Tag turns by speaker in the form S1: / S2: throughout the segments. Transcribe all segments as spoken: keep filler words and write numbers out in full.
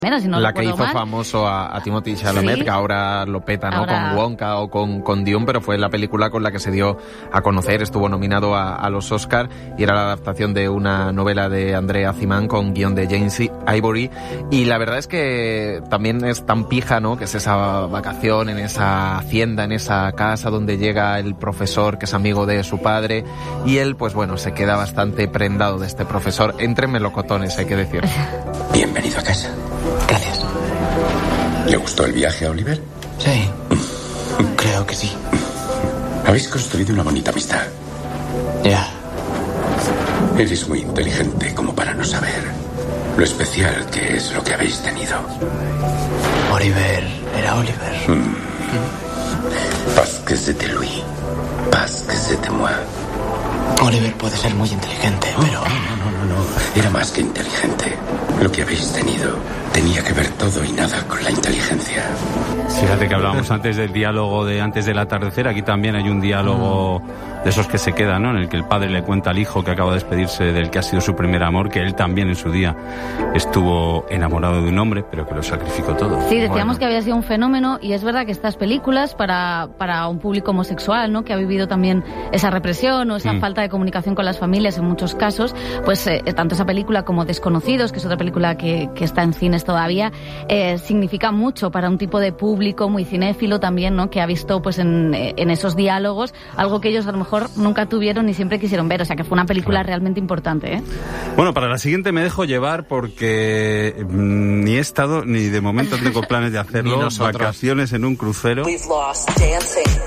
S1: Si no
S2: la que hizo
S1: mal.
S2: famoso a, a Timothée Chalamet, ¿sí? Que ahora lo peta, ¿no? Ahora... con Wonka o con, con Dune, pero fue la película con la que se dio a conocer, estuvo nominado a, a los Oscar y era la adaptación de una novela de André Aciman con guión de James Ivory, y la verdad es que también es tan pija, ¿no? Que es esa vacación en esa hacienda, en esa casa donde llega el profesor que es amigo de su padre, y él, pues bueno, se queda bastante prendado de este profesor, entre melocotones, hay que decir.
S3: Bienvenido a casa.
S4: Gracias.
S3: ¿Le gustó el viaje a Oliver?
S4: Sí, creo que sí.
S3: Habéis construido una bonita amistad.
S4: Ya.
S3: Eres muy inteligente como para no saber lo especial que es lo que habéis tenido.
S4: Oliver era Oliver.
S3: Mm. Parce que c'était lui. Parce que c'était moi.
S4: Oliver puede ser muy inteligente,
S3: oh,
S4: pero...
S3: No, no, no, no. Era más que inteligente. Lo que habéis tenido tenía que ver todo y nada con la inteligencia.
S5: Fíjate que hablábamos antes del diálogo de antes del atardecer. Aquí también hay un diálogo de esos que se quedan, ¿no? En el que el padre le cuenta al hijo que acaba de despedirse del que ha sido su primer amor, que él también en su día estuvo enamorado de un hombre, pero que lo sacrificó todo.
S1: Sí, decíamos
S5: bueno.
S1: que había sido un fenómeno, y es verdad que estas películas para, para un público homosexual, ¿no? Que ha vivido también esa represión o esa mm. falta de comunicación con las familias en muchos casos, pues eh, tanto esa película como Desconocidos, que es otra película que, que está en cines todavía, eh, significa mucho para un tipo de público muy cinéfilo también, ¿no? Que ha visto pues en, en esos diálogos algo que ellos a lo mejor nunca tuvieron ni siempre quisieron ver, o sea que fue una película claro. realmente importante, ¿eh?
S5: Bueno, para la siguiente me dejo llevar porque mmm, ni he estado ni de momento tengo planes de hacerlo. Vacaciones en un crucero.
S6: We've lost dancing.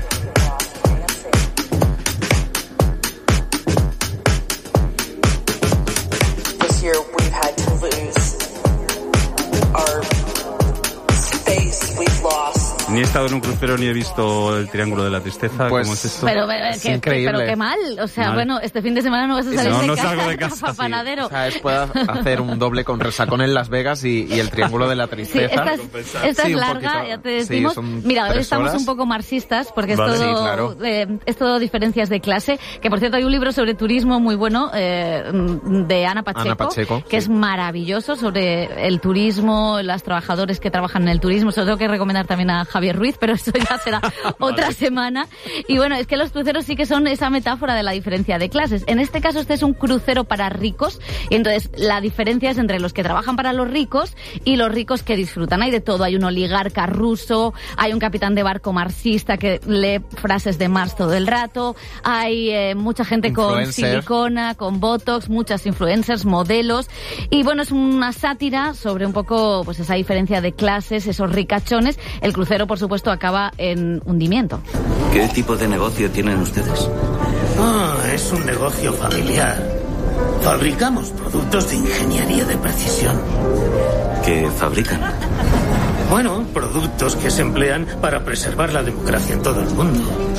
S6: This year we've had to lose our space. We've lost.
S5: Ni he estado en un crucero ni he visto el Triángulo de la Tristeza.
S2: Pues,
S5: ¿cómo es esto?
S1: Pero, pero,
S2: es
S1: que,
S2: increíble.
S1: Pero qué mal. O sea,
S5: mal.
S1: Bueno, este fin de semana no vas a salir
S5: no,
S1: de,
S5: no
S1: casa,
S5: salgo de casa.
S1: sí. Panadero.
S2: O sea, es puede hacer un doble con Resacón en Las Vegas y, y el Triángulo de la Tristeza.
S1: Sí, esta es, esta
S2: sí,
S1: es larga,
S2: poquito,
S1: ya te decimos.
S2: Sí,
S1: Mira, hoy estamos
S2: horas.
S1: un poco marxistas porque es,
S5: vale,
S1: todo,
S2: sí, claro.
S1: eh, es todo diferencias de clase. Que por cierto hay un libro sobre turismo muy bueno eh, de Ana Pacheco,
S2: Ana Pacheco
S1: que
S2: sí.
S1: es maravilloso sobre el turismo, los trabajadores que trabajan en el turismo. Se lo tengo que recomendar también a Javier Ruiz, pero eso ya será otra vale. semana. Y bueno, es que los cruceros sí que son esa metáfora de la diferencia de clases. En este caso este es un crucero para ricos y entonces la diferencia es entre los que trabajan para los ricos y los ricos que disfrutan. Hay de todo, hay un oligarca ruso, hay un capitán de barco marxista que lee frases de Marx todo el rato, hay eh, mucha gente con silicona, con botox, muchas influencers, modelos, y bueno, es una sátira sobre un poco pues esa diferencia de clases, esos ricachones. El crucero, por supuesto, acaba en hundimiento.
S7: ¿Qué tipo de negocio tienen ustedes?
S8: Ah, es un negocio familiar. Fabricamos productos de ingeniería de precisión.
S7: ¿Qué fabrican?
S8: Bueno, productos que se emplean para preservar la democracia en todo el mundo.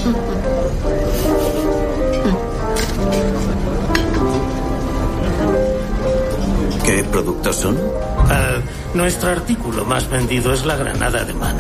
S7: ¿Qué productos son?
S8: Uh, nuestro artículo más vendido es la granada de mano.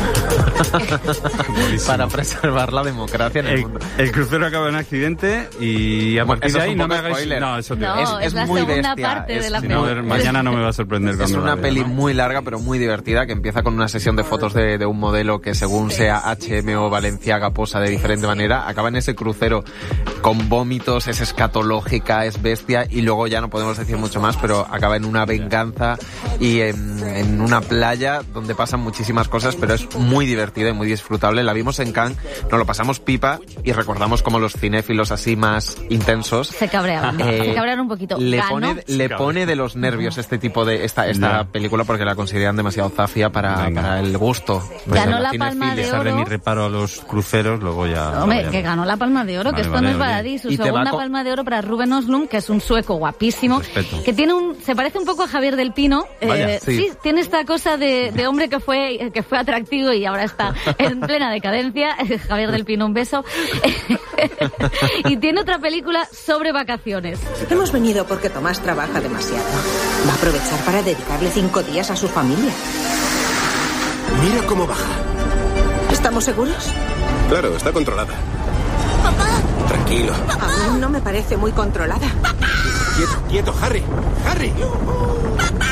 S2: Para preservar la democracia en el,
S5: el
S2: mundo.
S5: El crucero acaba en un accidente y a partir
S2: bueno,
S5: de ahí no me hagáis...
S2: Spoiler.
S5: No, eso te
S1: No,
S2: es,
S1: es
S2: es
S1: la
S2: muy
S1: segunda
S2: bestia.
S1: parte
S2: es,
S1: de la
S5: si no,
S1: peli.
S5: mañana no me va a sorprender.
S2: Es una
S5: la
S2: peli
S5: vea, ¿no?
S2: muy larga pero muy divertida que empieza con una sesión de fotos de, de un modelo que según sea H M o Balenciaga posa de diferente manera. Acaba en ese crucero con vómitos, es escatológica, es bestia y luego ya no podemos decir mucho más, pero acaba en una venganza y en, en una playa donde pasan muchísimas cosas, pero es muy divertida y muy disfrutable. La vimos en Cannes, nos lo pasamos pipa y recordamos como los cinéfilos así más intensos
S1: Se cabreaban,
S2: eh,
S1: se cabrearon un poquito.
S2: le
S1: Ganó.
S2: pone, le pone de los nervios este tipo de esta, esta
S5: Ya.
S2: película porque la consideran demasiado zafia para, para el gusto. Pues
S1: Ganó
S2: de
S1: la
S2: cinefilia.
S1: Palma de
S5: A pesar de
S1: Oro.
S5: mi reparo a los cruceros, luego ya...
S1: Hombre,
S5: luego ya
S1: que
S5: no.
S1: ganó la Palma de Oro,
S5: Vale,
S1: que esto
S5: vale,
S1: no es
S5: vale.
S1: baladí. Su
S2: Y te
S1: segunda
S2: va co-
S1: Palma de Oro para Ruben Östlund, que es un sueco guapísimo,
S5: Respeto.
S1: que tiene un, se parece un poco a Javier del Pino.
S5: Vaya,
S1: eh,
S2: sí.
S1: sí, tiene esta cosa de, de hombre que fue, que fue atractivo y ahora está en plena decadencia. Javier del Pino, un beso. Y tiene otra película sobre vacaciones.
S9: Hemos venido porque Tomás trabaja demasiado. Va a aprovechar para dedicarle cinco días a su familia.
S3: Mira cómo baja.
S9: ¿Estamos seguros?
S3: Claro, está controlada.
S9: ¡Papá!
S3: Tranquilo.
S9: A mí no me parece muy controlada.
S3: Quieto, quieto, Harry. Harry.